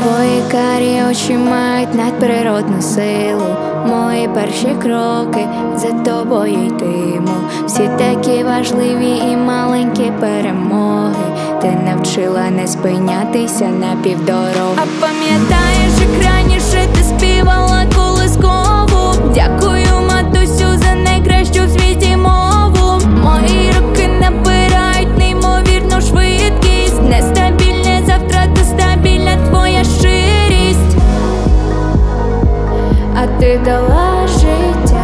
Твої карі очі мають надприродну силу. Мої перші кроки за тобою йтиму. Всі такі важливі і маленькі перемоги. Ти навчила не спинятися на півдороги. А пам'ятаєш, як раніше ти співала колискову? Дякую, матусю, за найкращу в світі мову. Мої руки набирають неймовірну швидкість. Нестабільне завтра, то стабільна твоя щирість. А ти дала життя,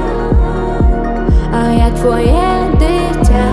а я твоє дитя.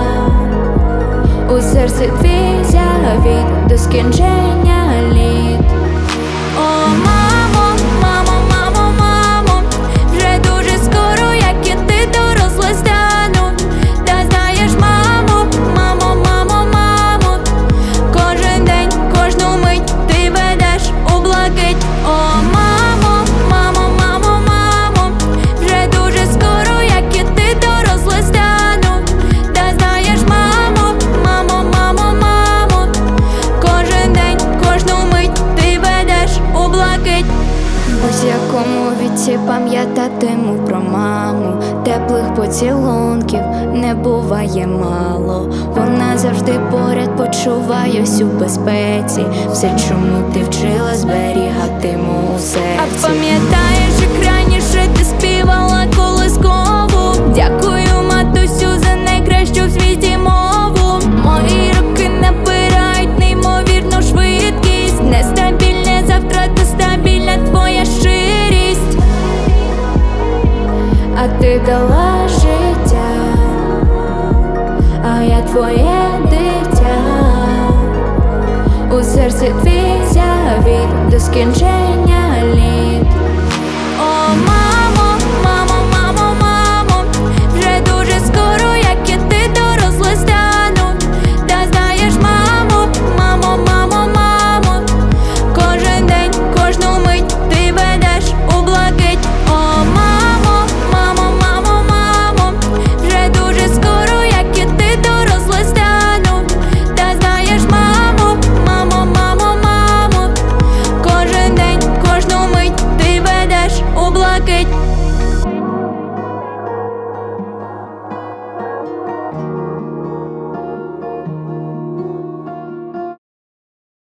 У серці твій завіт до скінчення літ. О, мамо, мамо, мамо, мамо, вже дуже скоро, як і ти, доросла стану. Та знаєш, мамо, мамо, мамо, мамо, кожен день, кожну мить ти ведеш у блакить. О, мамо, мамо, мамо, мамо, вже дуже скоро, як і ти, доросла стану. Та знаєш, мамо, мамо, мамо, мамо, кожен день, кожну мить ти ведеш у блакить. Ось якому віці пам'ятатиму про маму. Теплих поцілунків не буває мало. Вона завжди поряд, почуваюсь у безпеці. Все, чому ти вчила, зберігатиму у серці. А пам'ятаєш, як раніше ти співала колискову? Дякую, матусю, за найкращу в світі мову. Мої руки набирають неймовірну швидкість. Нестабільне завтра, то стабільна твоя щирість. А ти дала життя, а я твоє дитя. У серці твій завіт до скінчення літ.